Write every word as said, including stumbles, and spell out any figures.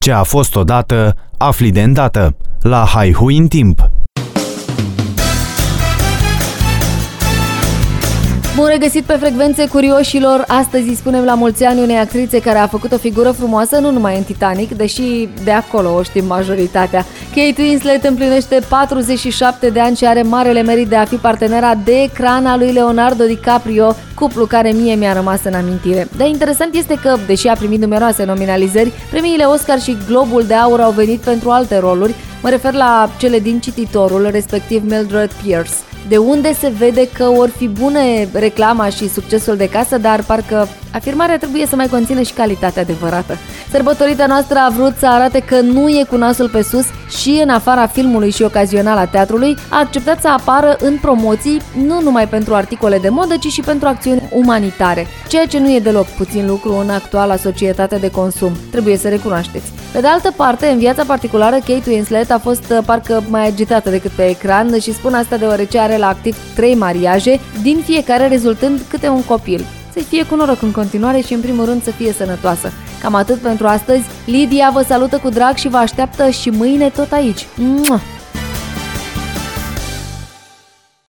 Ce a fost odată, afli de îndată. La Haihui în timp. Bun regăsit pe frecvențe curioșilor. Astăzi îi spunem la mulți ani unei actrițe care a făcut o figură frumoasă nu numai în Titanic, deși de acolo o știm majoritatea. Kate Winslet împlinește patruzeci și șapte de ani și are marele merit de a fi partenera de ecran a lui Leonardo DiCaprio, cuplu care mie mi-a rămas în amintire. Dar interesant este că, deși a primit numeroase nominalizări, premiile Oscar și Globul de Aur au venit pentru alte roluri. Mă refer la cele din Cititorul, respectiv Mildred Pierce. De unde se vede că or fi bune reclama și succesul de casă, dar parcă afirmarea trebuie să mai conțină și calitatea adevărată. Sărbătorita noastră a vrut să arate că nu e cu nasul pe sus și în afara filmului și ocazional a teatrului, a acceptat să apară în promoții nu numai pentru articole de modă, ci și pentru acțiuni umanitare, ceea ce nu e deloc puțin lucru în actuala societate de consum, trebuie să recunoașteți. Pe de altă parte, în viața particulară, Kate Winslet a fost parcă mai agitată decât pe ecran și spun asta deoarece are la activ trei mariaje, din fiecare rezultând câte un copil. Să-i fie cu noroc în continuare și în primul rând să fie sănătoasă. Cam atât pentru astăzi. Lidia vă salută cu drag și vă așteaptă și mâine tot aici. Mua!